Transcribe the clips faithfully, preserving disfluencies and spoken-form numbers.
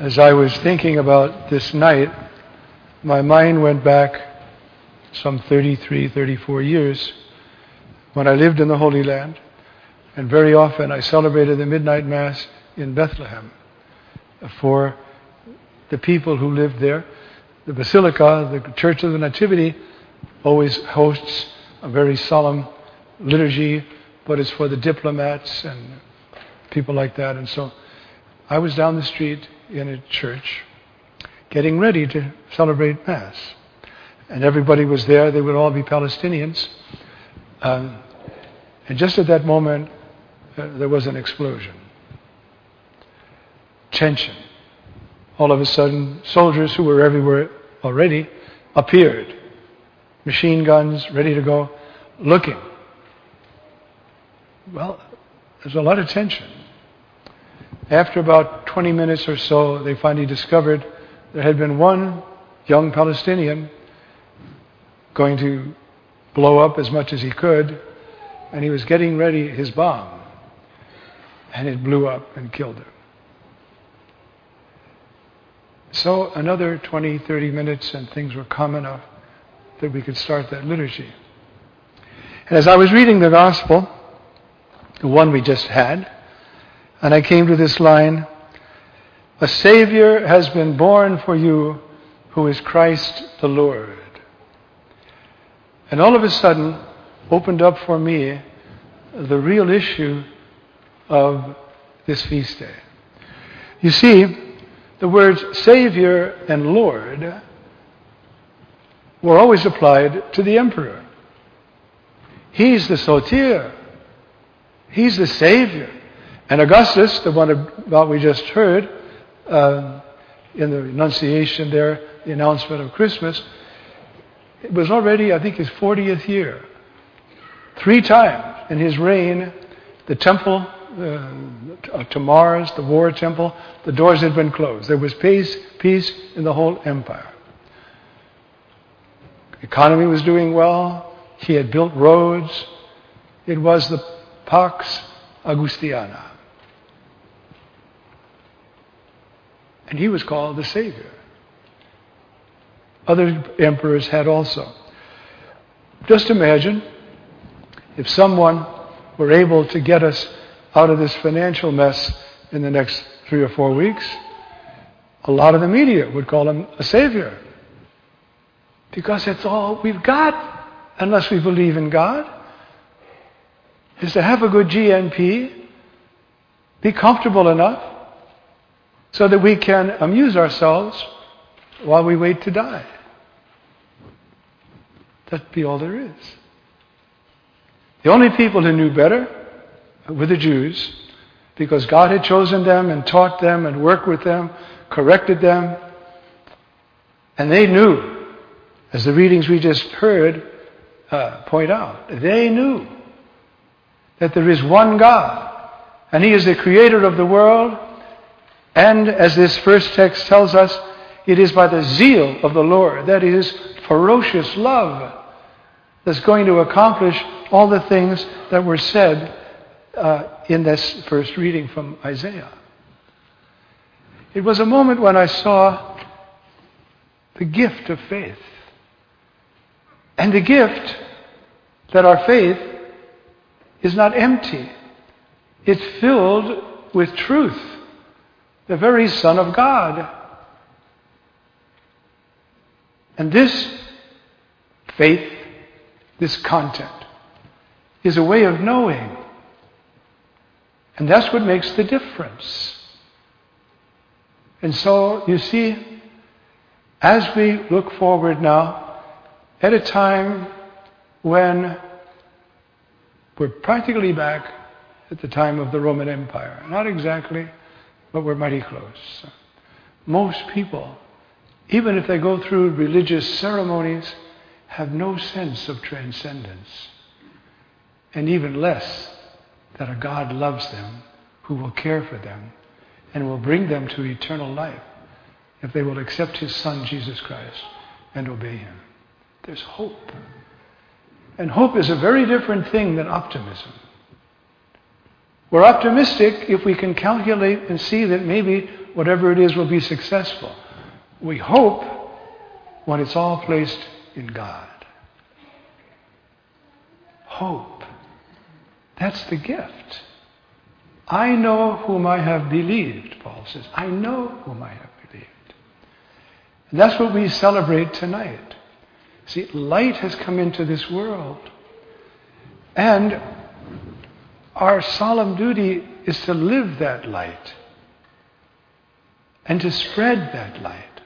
As I was thinking about this night, my mind went back some thirty-three, thirty-four years when I lived in the Holy Land, and very often I celebrated the midnight Mass in Bethlehem for the people who lived there. The Basilica, the Church of the Nativity, always hosts a very solemn liturgy, but it's for the diplomats and people like that. And so I was down the street in a church getting ready to celebrate Mass. And everybody was there. They would all be Palestinians. Um, and just at that moment, uh, there was an explosion. Tension. All of a sudden, soldiers who were everywhere already appeared. Machine guns, ready to go, looking. Well, there's a lot of tension. After about twenty minutes or so, they finally discovered there had been one young Palestinian going to blow up as much as he could, and he was getting ready his bomb, and it blew up and killed him. So another twenty, thirty minutes, and things were calm enough that we could start that liturgy. And as I was reading the Gospel, the one we just had, and I came to this line, "A Savior has been born for you, who is Christ the Lord." And all of a sudden, opened up for me the real issue of this feast day. You see, the words Savior and Lord were always applied to the emperor. He's the Soter. He's the Savior. And Augustus, the one about we just heard, uh, in the Annunciation there, the announcement of Christmas, it was already, I think, his fortieth year. Three times in his reign, the temple uh, to Mars, the war temple, the doors had been closed. There was peace, peace in the whole empire. The economy was doing well. He had built roads. It was the Pax Augustiana. And he was called the Savior. Other emperors had also. Just imagine if someone were able to get us out of this financial mess in the next three or four weeks, a lot of the media would call him a savior. Because that's all we've got, unless we believe in God, is to have a good G N P, be comfortable enough so that we can amuse ourselves while we wait to die. That'd be all there is. The only people who knew better were the Jews, because God had chosen them and taught them and worked with them, corrected them. And they knew, as the readings we just heard uh, point out, they knew that there is one God, and He is the creator of the world. And as this first text tells us, it is by the zeal of the Lord, that is, ferocious love, that's going to accomplish all the things that were said uh, in this first reading from Isaiah. It was a moment when I saw the gift of faith. And the gift that our faith is not empty. It's filled with truth, the very Son of God. And this faith, this content, is a way of knowing. And that's what makes the difference. And so, you see, as we look forward now, at a time when we're practically back at the time of the Roman Empire. Not exactly, but we're mighty close. Most people, even if they go through religious ceremonies, have no sense of transcendence, and even less that a God loves them, who will care for them, and will bring them to eternal life if they will accept His Son, Jesus Christ, and obey Him. There's hope. And hope is a very different thing than optimism. We're optimistic if we can calculate and see that maybe whatever it is will be successful. We hope when it's all placed in God. Hope. That's the gift. I know whom I have believed, Paul says. I know whom I have believed. And that's what we celebrate tonight. See, light has come into this world. And our solemn duty is to live that light and to spread that light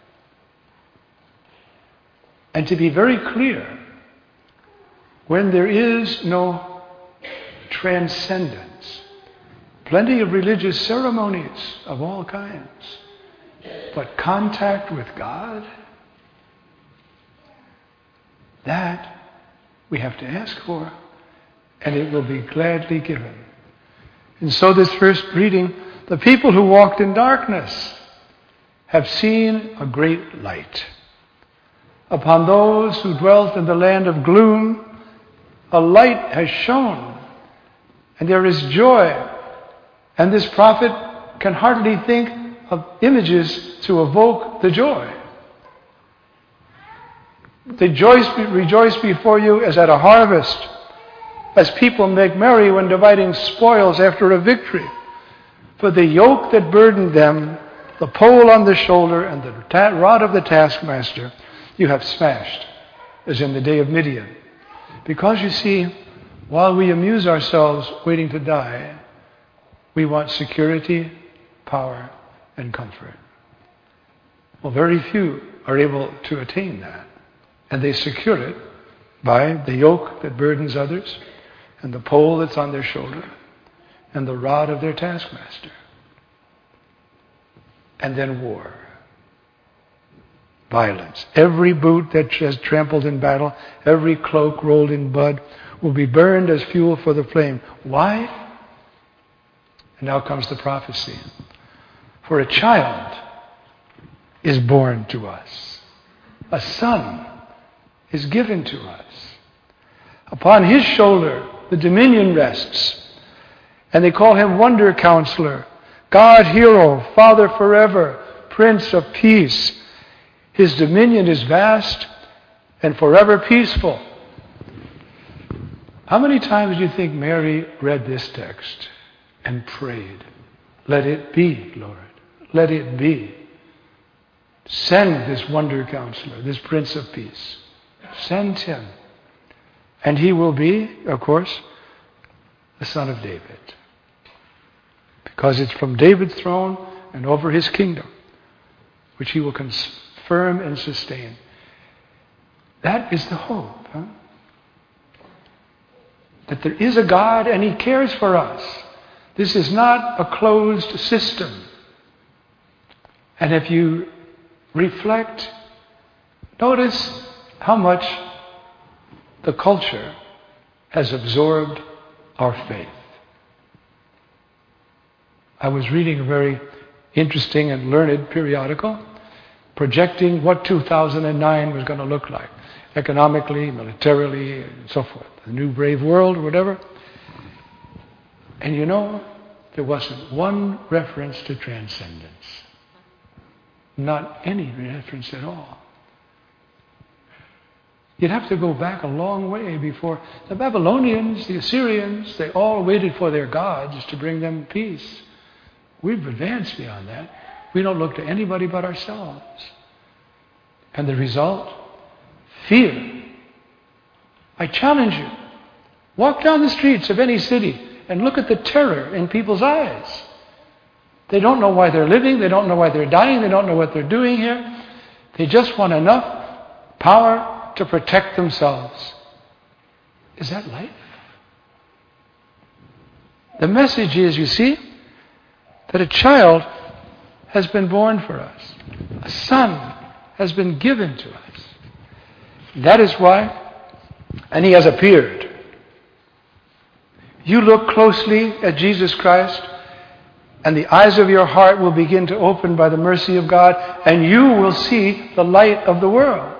and to be very clear when there is no transcendence. Plenty of religious ceremonies of all kinds, but contact with God, that we have to ask for, and it will be gladly given. And so this first reading, the people who walked in darkness have seen a great light. Upon those who dwelt in the land of gloom, a light has shone, and there is joy. And this prophet can hardly think of images to evoke the joy. They rejoice, rejoice before you as at a harvest, as people make merry when dividing spoils after a victory. For the yoke that burdened them, the pole on the shoulder, and the ta- rod of the taskmaster, you have smashed, as in the day of Midian. Because you see, while we amuse ourselves waiting to die, we want security, power, and comfort. Well, very few are able to attain that. And they secure it by the yoke that burdens others, and the pole that's on their shoulder, and the rod of their taskmaster. And then war. Violence. Every boot that has trampled in battle, every cloak rolled in blood, will be burned as fuel for the flame. Why? And now comes the prophecy. For a child is born to us. A son is given to us. Upon his shoulder the dominion rests. And they call him Wonder Counselor, God Hero, Father forever, Prince of Peace. His dominion is vast and forever peaceful. How many times do you think Mary read this text and prayed, let it be, Lord, let it be. Send this Wonder Counselor, this Prince of Peace. Send him. And he will be, of course, the Son of David. Because it's from David's throne and over his kingdom, which he will confirm and sustain. That is the hope. Huh? That there is a God and he cares for us. This is not a closed system. And if you reflect, notice how much the culture has absorbed our faith. I was reading a very interesting and learned periodical projecting what two thousand nine was going to look like, economically, militarily, and so forth. The new brave world, or whatever. And you know, there wasn't one reference to transcendence. Not any reference at all. You'd have to go back a long way before the Babylonians, the Assyrians, they all waited for their gods to bring them peace. We've advanced beyond that. We don't look to anybody but ourselves. And the result? Fear. I challenge you. Walk down the streets of any city and look at the terror in people's eyes. They don't know why they're living. They don't know why they're dying. They don't know what they're doing here. They just want enough power to protect themselves. Is that life? The message is, you see, that a child has been born for us. A son has been given to us. That is why, and he has appeared. You look closely at Jesus Christ, and the eyes of your heart will begin to open by the mercy of God, and you will see the light of the world.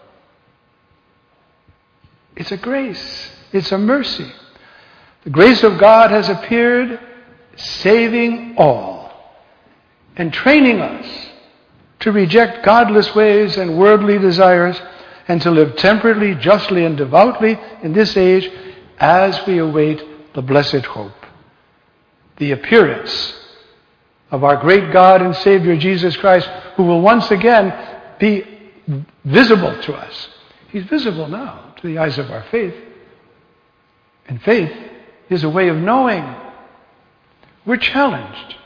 It's a grace. It's a mercy. The grace of God has appeared, saving all. and training us to reject godless ways and worldly desires and to live temperately, justly, and devoutly in this age as we await the blessed hope, the appearance of our great God and Savior Jesus Christ, who will once again be visible to us. He's visible now to the eyes of our faith. And faith is a way of knowing. We're challenged.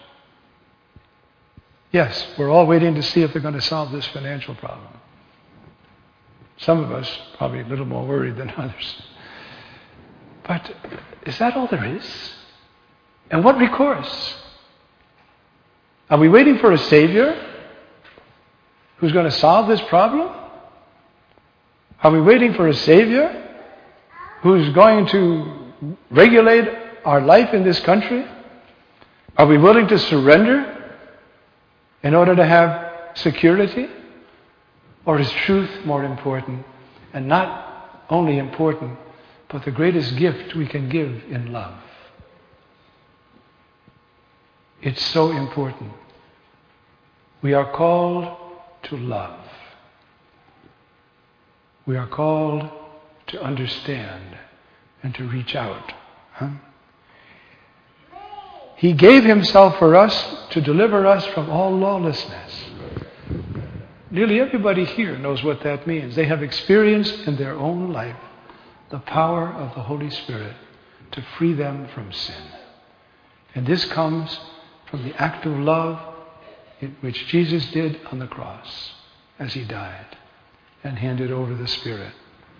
Yes, we're all waiting to see if they're going to solve this financial problem. Some of us probably a little more worried than others. But is that all there is? And what recourse? Are we waiting for a Savior who's going to solve this problem? Are we waiting for a Savior who's going to regulate our life in this country? Are we willing to surrender in order to have security? Or is truth more important? And not only important, but the greatest gift we can give in love. It's so important. We are called to love. We are called to understand and to reach out. Huh? He gave himself for us to deliver us from all lawlessness. Nearly everybody here knows what that means. They have experienced in their own life the power of the Holy Spirit to free them from sin. And this comes from the act of love in which Jesus did on the cross as he died and handed over the Spirit.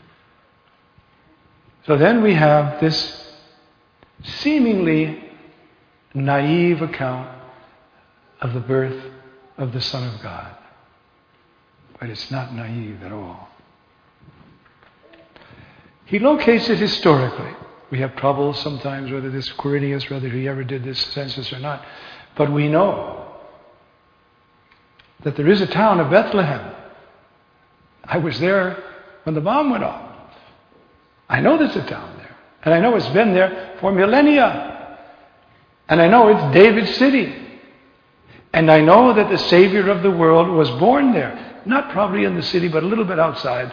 So then we have this seemingly naive account of the birth of the Son of God. But it's not naive at all. He locates it historically. We have trouble sometimes whether this Quirinius, whether he ever did this census or not. But we know that there is a town of Bethlehem. I was there when the bomb went off. I know there's a town there. And I know it's been there for millennia. And I know it's David's city. And I know that the Savior of the world was born there. Not probably in the city, but a little bit outside.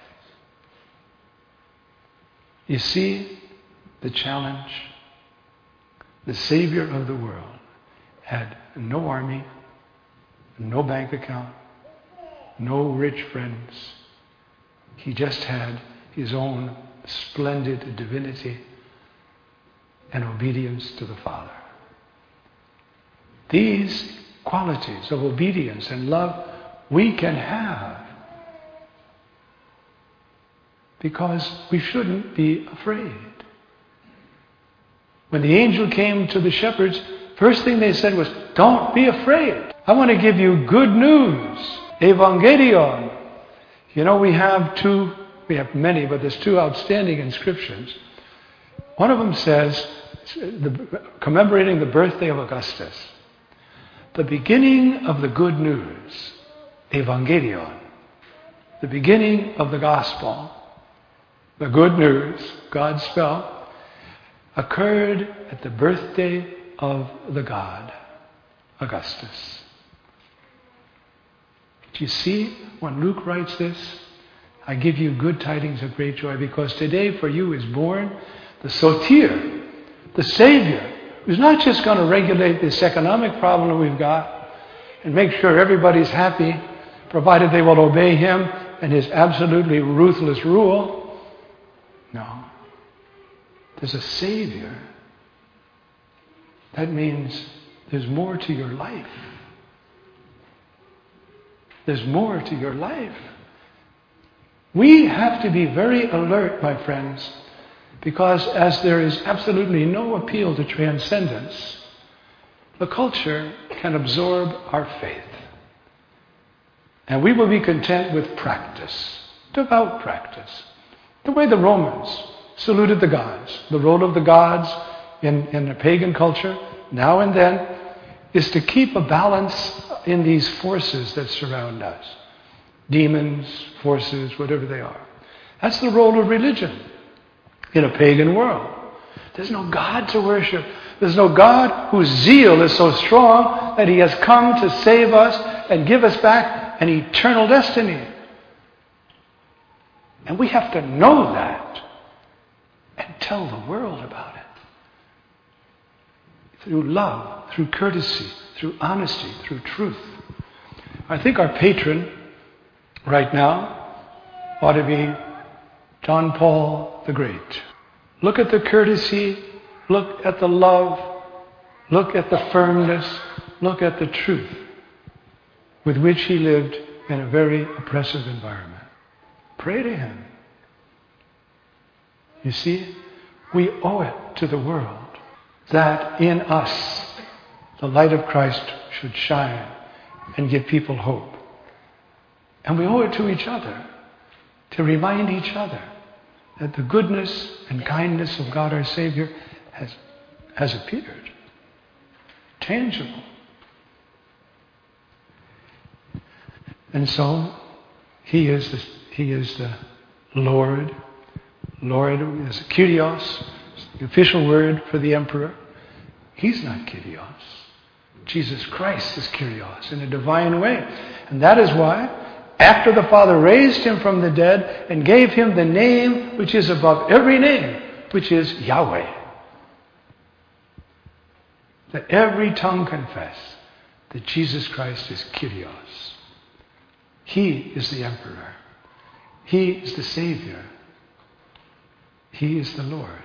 You see the challenge? The Savior of the world had no army, no bank account, no rich friends. He just had his own splendid divinity and obedience to the Father. These qualities of obedience and love we can have because we shouldn't be afraid. When the angel came to the shepherds, first thing they said was, don't be afraid. I want to give you good news. Evangelion. You know, we have two, we have many, but there's two outstanding inscriptions. One of them says, the, commemorating the birthday of Augustus, the beginning of the good news, Evangelion, the beginning of the gospel, the good news, God's spell, occurred at the birthday of the god, Augustus. Do you see when Luke writes this? I give you good tidings of great joy because today for you is born the Soter, the Savior, who's not just going to regulate this economic problem we've got and make sure everybody's happy, provided they will obey him and his absolutely ruthless rule. No. There's a Savior. That means there's more to your life. There's more to your life. We have to be very alert, my friends, because as there is absolutely no appeal to transcendence, the culture can absorb our faith. And we will be content with practice, devout practice. The way the Romans saluted the gods. The role of the gods in, in the pagan culture, now and then, is to keep a balance in these forces that surround us. Demons, forces, whatever they are. That's the role of religion in a pagan world. There's no God to worship. There's no God whose zeal is so strong that he has come to save us and give us back an eternal destiny. And we have to know that and tell the world about it. Through love, through courtesy, through honesty, through truth. I think our patron right now ought to be John Paul the Great. Look at the courtesy, look at the love, look at the firmness, look at the truth with which he lived in a very oppressive environment. Pray to him. You see, we owe it to the world that in us the light of Christ should shine and give people hope. And we owe it to each other to remind each other that the goodness and kindness of God our Savior has, has appeared. Tangible. And so, He is the, he is the Lord. Lord is Kyrios, the official word for the emperor. He's not Kyrios. Jesus Christ is Kyrios in a divine way. And that is why, after the Father raised him from the dead and gave him the name which is above every name, which is Yahweh, that every tongue confess that Jesus Christ is Kyrios. He is the emperor. He is the Savior. He is the Lord.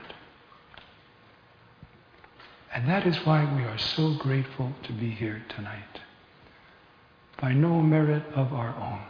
And that is why we are so grateful to be here tonight. By no merit of our own.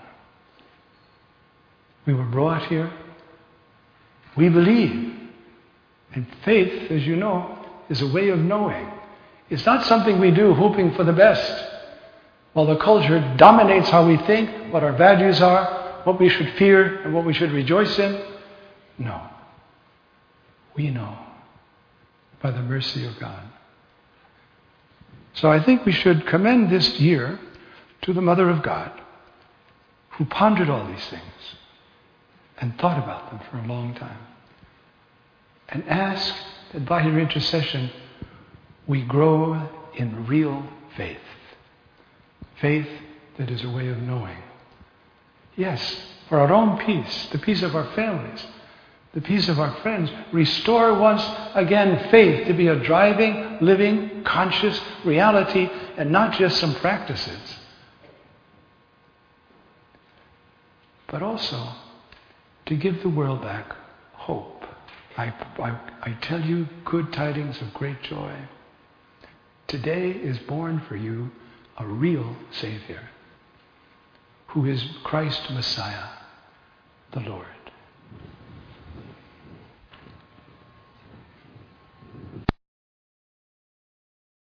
We were brought here. We believe. And faith, as you know, is a way of knowing. It's not something we do hoping for the best. While the culture dominates how we think, what our values are, what we should fear, and what we should rejoice in. No. We know by the mercy of God. So I think we should commend this year to the Mother of God, who pondered all these things and thought about them for a long time. And ask that by her intercession we grow in real faith. Faith that is a way of knowing. Yes, for our own peace, the peace of our families, the peace of our friends. Restore once again faith to be a driving, living, conscious reality and not just some practices. But also to give the world back hope. I, I, I tell you good tidings of great joy. Today is born for you a real Savior, who is Christ Messiah, the Lord.